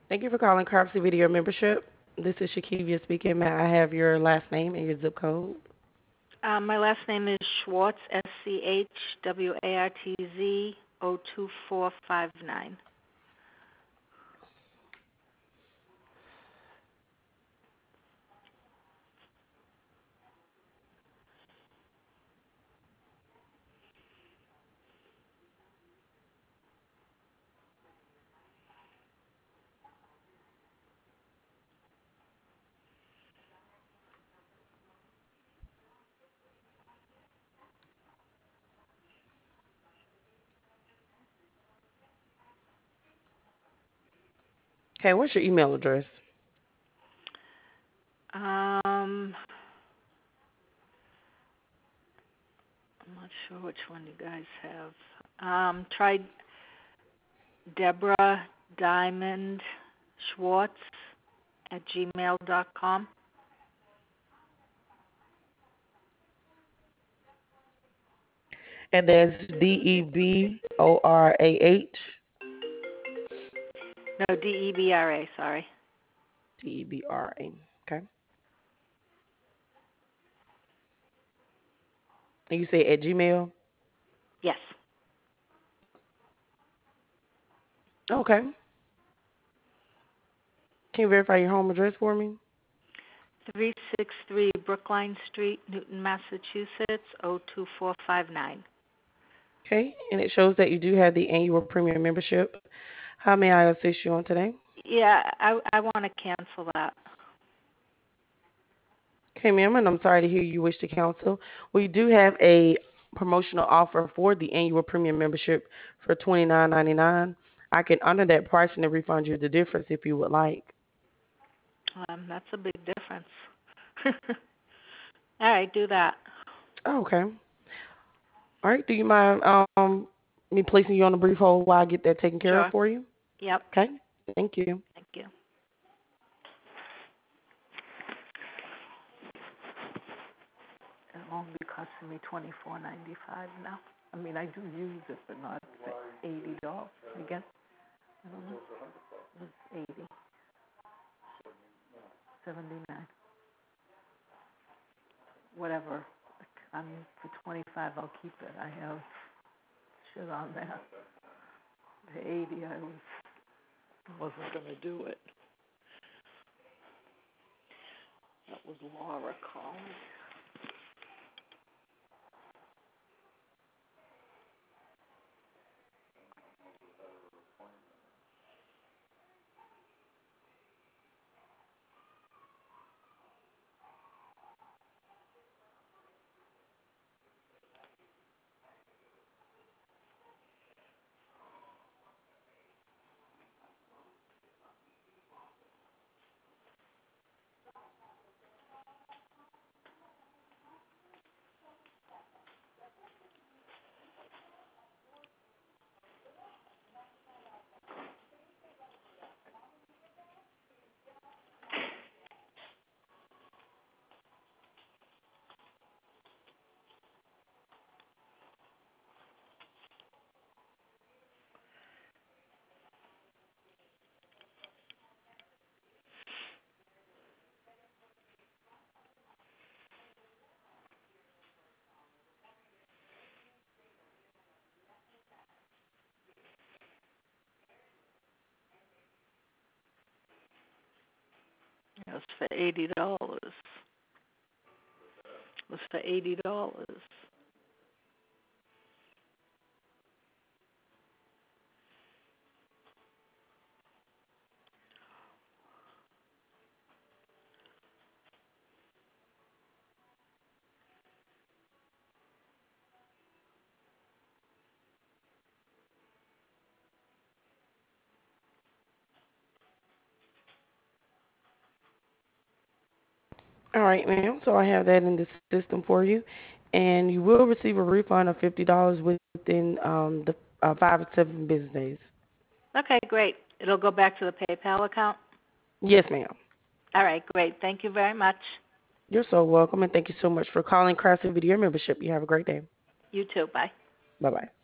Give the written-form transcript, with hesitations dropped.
Thank you for calling Cropsy Video Membership. This is Shakivia speaking. May I have your last name and your zip code? My last name is Schwartz, SCHWARTZ 02459. Okay, what's your email address? I'm not sure which one you guys have. Try Deborah Diamond Schwartz at gmail.com. And that's DEBORAH. No, DEBRA, sorry. DEBRA. Okay. And you say at Gmail? Yes. Okay. Can you verify your home address for me? 363 Brookline Street, Newton, Massachusetts, 02459. Okay. And it shows that you do have the annual premium membership. How may I assist you on today? Yeah, I want to cancel that. Okay, ma'am, and I'm sorry to hear you wish to cancel. We do have a promotional offer for the annual premium membership for $29.99. I can honor that price and then refund you the difference if you would like. That's a big difference. All right, do that. Oh, okay. All right. Do you mind me placing you on a brief hold while I get that taken care of Sure. for you? Yep. Okay. Thank you. Thank you. It'll only be costing me $24.95 now. I mean, I do use it, but not for $80. I guess. I don't know. It's 80, 79, whatever. I mean, for 25, I'll keep it. I have shit on there. The 80, wasn't gonna do it. That was Laura calling. It was for $80. It was for $80. All right, ma'am. So I have that in the system for you. And you will receive a refund of $50 within the 5 to 7 business days. Okay, great. It'll go back to the PayPal account. Yes, ma'am. All right, great. Thank you very much. You're so welcome, and thank you so much for calling Craftsy Video Membership. You have a great day. You too. Bye. Bye-bye.